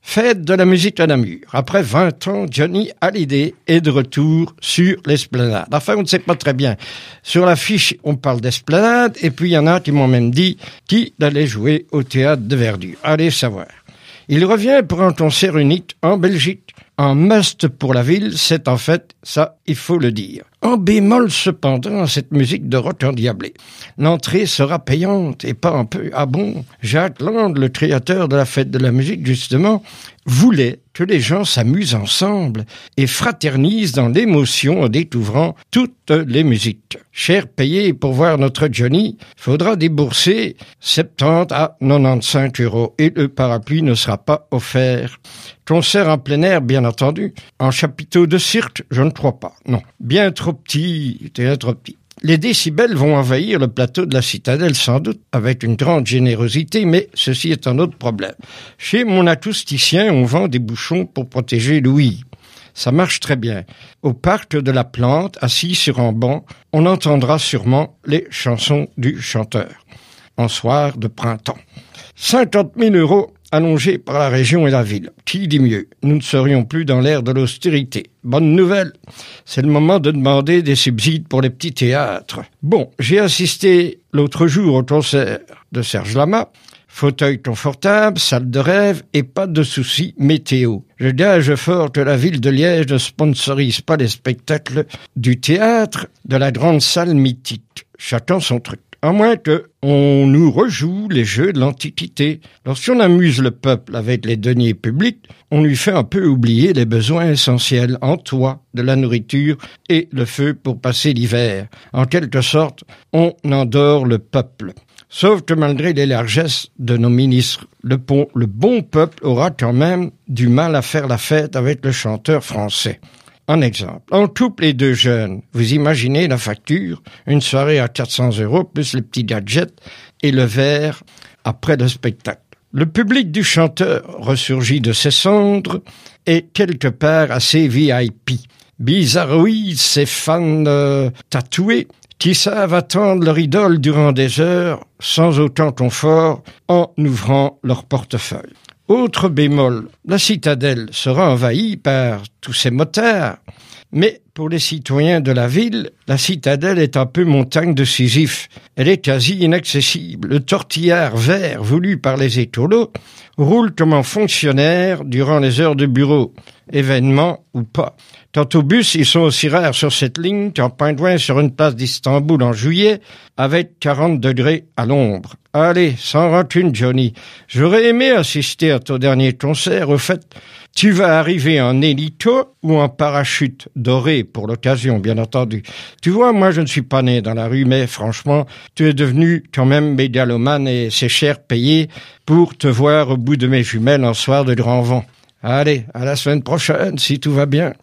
Fête de la musique à Namur. Après 20 ans, Johnny Hallyday est de retour sur l'Esplanade. Enfin, on ne sait pas très bien. Sur l'affiche, on parle d'Esplanade, et puis il y en a qui m'ont même dit qu'il allait jouer au théâtre de Verdure. Allez savoir. Il revient pour un concert unique en Belgique. Un must pour la ville, c'est en fait ça, il faut le dire. En bémol cependant, cette musique de rock endiablé. L'entrée sera payante et pas un peu. Ah bon? Jacques Land, le créateur de la fête de la musique, justement, voulait que les gens s'amusent ensemble et fraternisent dans l'émotion en découvrant toutes les musiques. Cher payé pour voir notre Johnny, faudra débourser 70 à 95 € et le parapluie ne sera pas offert. Concert en plein air, bien entendu. En chapiteau de cirque, je ne crois pas. Non. Bien trop petit, trop petit. Les décibels vont envahir le plateau de la Citadelle sans doute, avec une grande générosité, mais ceci est un autre problème. Chez mon acousticien, on vend des bouchons pour protéger l'ouïe. Ça marche très bien. Au parc de la Plante, assis sur un banc, on entendra sûrement les chansons du chanteur. En soir de printemps. 50 000 € allongés par la région et la ville. Qui dit mieux? Nous ne serions plus dans l'ère de l'austérité. Bonne nouvelle, c'est le moment de demander des subsides pour les petits théâtres. Bon, j'ai assisté l'autre jour au concert de Serge Lama. Fauteuil confortable, salle de rêve et pas de soucis météo. Je gage fort que la ville de Liège ne sponsorise pas les spectacles du théâtre de la grande salle mythique. Chacun son truc. À moins que on nous rejoue les jeux de l'Antiquité. Lorsqu'on amuse le peuple avec les deniers publics, on lui fait un peu oublier les besoins essentiels en toit, de la nourriture et le feu pour passer l'hiver. En quelque sorte, on endort le peuple. Sauf que malgré les largesses de nos ministres, le bon peuple aura quand même du mal à faire la fête avec le chanteur français. Un exemple, en couple et deux jeunes, vous imaginez la facture, une soirée à 400 € plus les petits gadgets et le verre après le spectacle. Le public du chanteur ressurgit de ses cendres est quelque part assez VIP. Bizarroïde ses fans tatoués qui savent attendre leur idole durant des heures sans aucun confort en ouvrant leur portefeuille. Autre bémol, la citadelle sera envahie par tous ces motards, mais pour les citoyens de la ville, la citadelle est un peu montagne de Sisyphe. Elle est quasi inaccessible. Le tortillard vert voulu par les écolos roule comme un fonctionnaire durant les heures de bureau, événement ou pas. Quant aux bus, ils sont aussi rares sur cette ligne qu'en pingouin sur une place d'Istanbul en juillet, avec 40 degrés à l'ombre. Allez, sans rancune, Johnny. J'aurais aimé assister à ton dernier concert. Au fait, tu vas arriver en hélico ou en parachute doré pour l'occasion, bien entendu. Tu vois, moi, je ne suis pas né dans la rue, mais franchement, tu es devenu quand même mégalomane et c'est cher payé pour te voir au bout de mes jumelles en soir de grand vent. Allez, à la semaine prochaine, si tout va bien.